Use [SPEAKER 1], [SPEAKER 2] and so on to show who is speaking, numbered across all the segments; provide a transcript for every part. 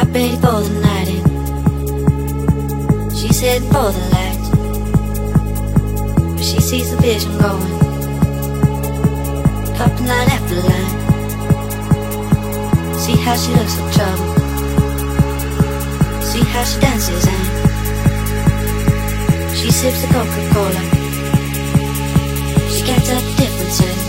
[SPEAKER 1] Got ready for the night in. She's heading for the lights, but she sees the vision going, popping line after line. See how she looks like trouble, see how she dances and she sips the Coca-Cola. She can't tell the difference in.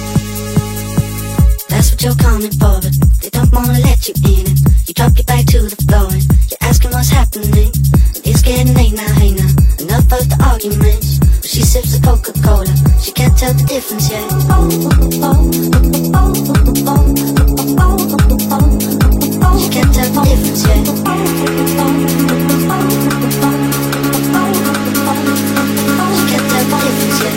[SPEAKER 1] That's what you're coming for, but they don't wanna let you in it. You drop your back to the floor and you're asking what's happening. It's getting late now, hey now, enough of the arguments. But she sips the Coca-Cola, she can't tell the difference yet. She can't tell the difference yet. She can't tell the difference yet.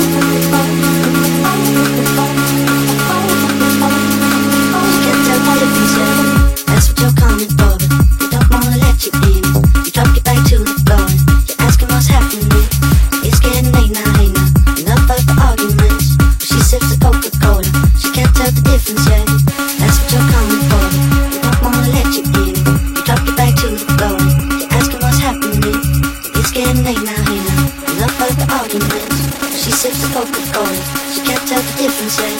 [SPEAKER 1] That's what you're coming for, but they don't wanna let you in. You drop your back to the floor and you're asking what's happening. It's getting late now, hey now, enough of the arguments. But she sips the Coca-Cola, she can't tell the difference yet. That's what you're coming for, but they don't wanna let you in. You drop your back to the floor and you're asking what's happening. It's getting late now, hey now, enough of the arguments. But she sips the Coca-Cola, she can't tell the difference yet.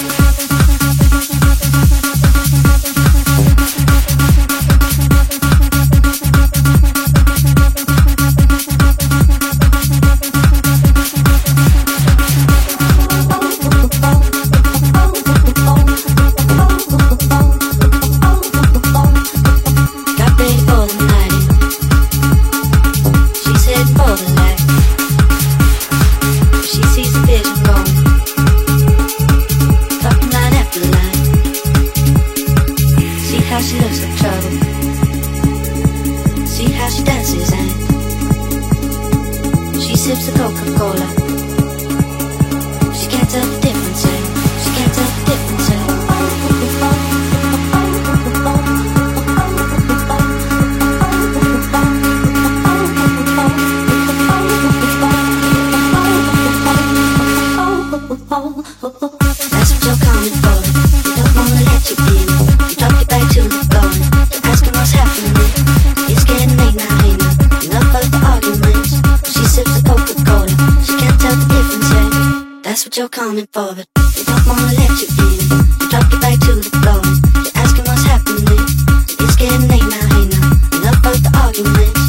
[SPEAKER 1] Sips the Coca-Cola. She can't tell the difference yet. She can't tell the difference yet. That's what you're coming for. They don't wanna let you in. You drop your back to the floor and you're asking what's happening. It's getting late now, hey now, enough of the arguments. She sips the Coca-Cola, she can't tell the difference yet. That's what you're coming for, but they don't wanna let you in. You drop your back to the floor and you're asking what's happening. It's getting late now, hey now, enough of the arguments.